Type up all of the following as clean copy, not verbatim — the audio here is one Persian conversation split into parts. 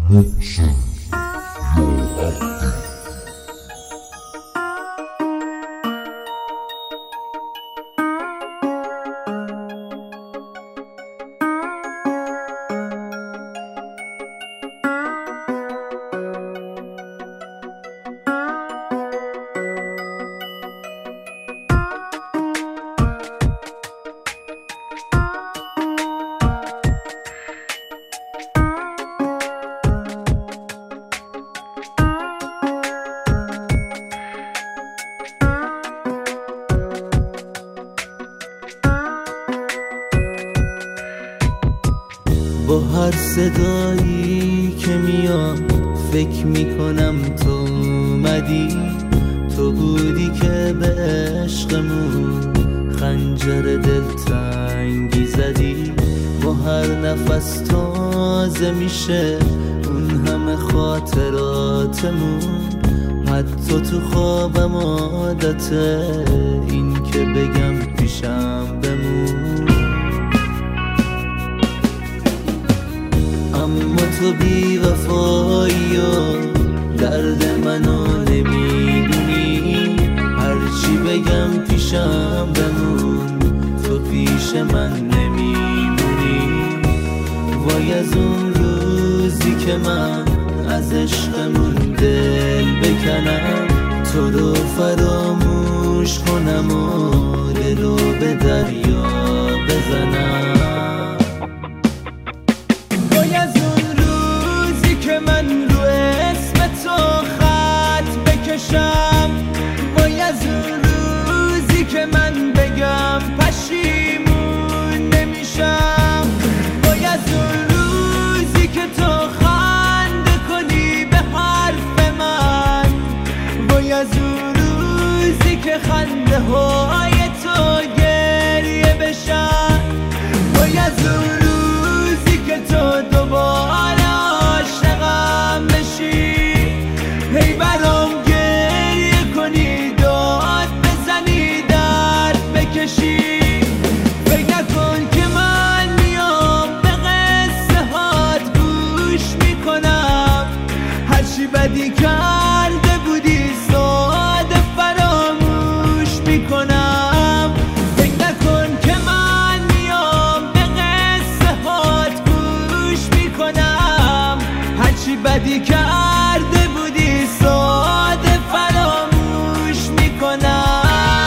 محسن یا عبدی. با هر صدایی که میاد فکر میکنم تو اومدی، تو بودی که به عشقمون خنجر دلتنگی زدی. با هر نفس تازه میشه اون همه خاطراتمون، حتی تو خوابم عادته این که بگم پیشم بمون. اما تو بی وفایی و درد منو نمیدونی، هرچی بگم پیشم بمون تو پیش من نمیمونی. وای از اون روزی که من از عشقمون دل بکنم، تو رو فراموش کنم و دلو به دریا بزنم. من رو اسم تو خط بکشم، وای از اون روزی که من بگم پشیمون نمیشم. وای از اون روزی که تو خنده کنی به حرف من، وای از اون روزی که خنده های تو گریه بشن. وای از اون روزی که تو دوباره هی برام گریه کنی، داد بزنی، درد بکشی. فکر نکن که من میام به قصه هات گوش میکنم، هرچی بدی کرده بودی ساده فراموش میکنم. فکر نکن که من میام به قصه هات گوش میکنم، هرچی بدی کرده بودی ساده فراموش میکنم.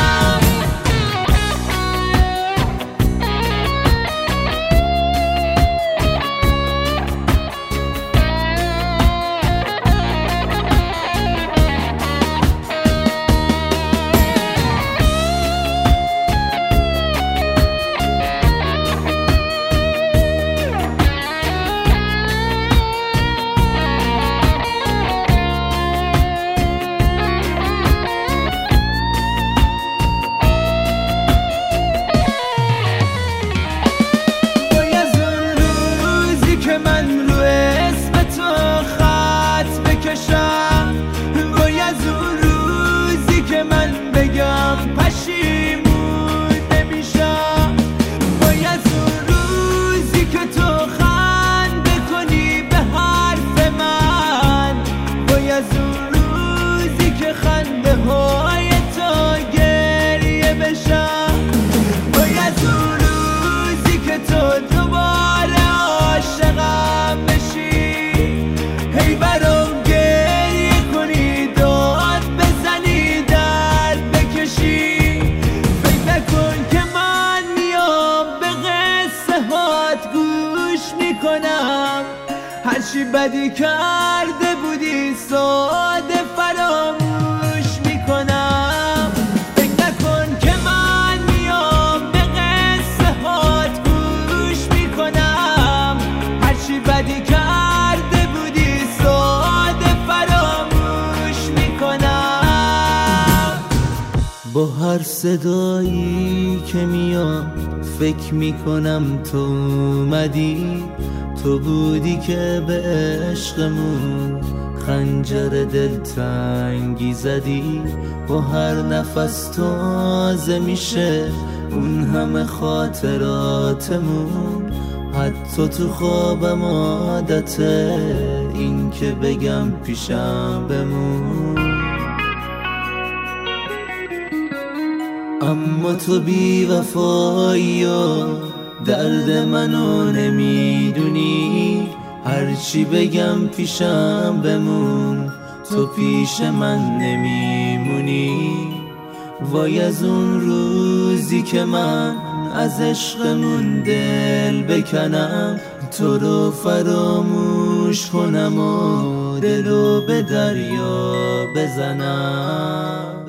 من رو اسم تو خط بکشم، وای از اون روزی که من بگم پشیمون نمیشم. وای از اون روزی که تو خنده کنی به حرف من، وای از اون روزی که خنده های تو گریه بشن. وای از اون روزی که تو دوباره عاشقم بشی، هی برام گریه کنی، داد بزنی، درد بکشی. فکر نکن که من میام به قصه هات گوش میکنم، هرچی بدی کرده بودی ساده فراموش میکنم. فکر نکن که من میام به قصه هات گوش میکنم، هرچی بدی کرده بودی ساده فراموش میکنم. با هر صدایی که میاد فکر میکنم تو اومدی، تو بودی که به عشقمون خنجر دلتنگی زدی. با هر نفس تازه میشه اون همه خاطراتمون، حتی تو خوابم عادته این که بگم پیشم بمون. اما تو بی وفایی و درد منو نمیدونی، هرچی بگم پیشم بمون تو پیش من نمیمونی. وای از اون روزی که من از عشقمون دل بکنم، تو رو فراموش کنم و دلو به دریا بزنم.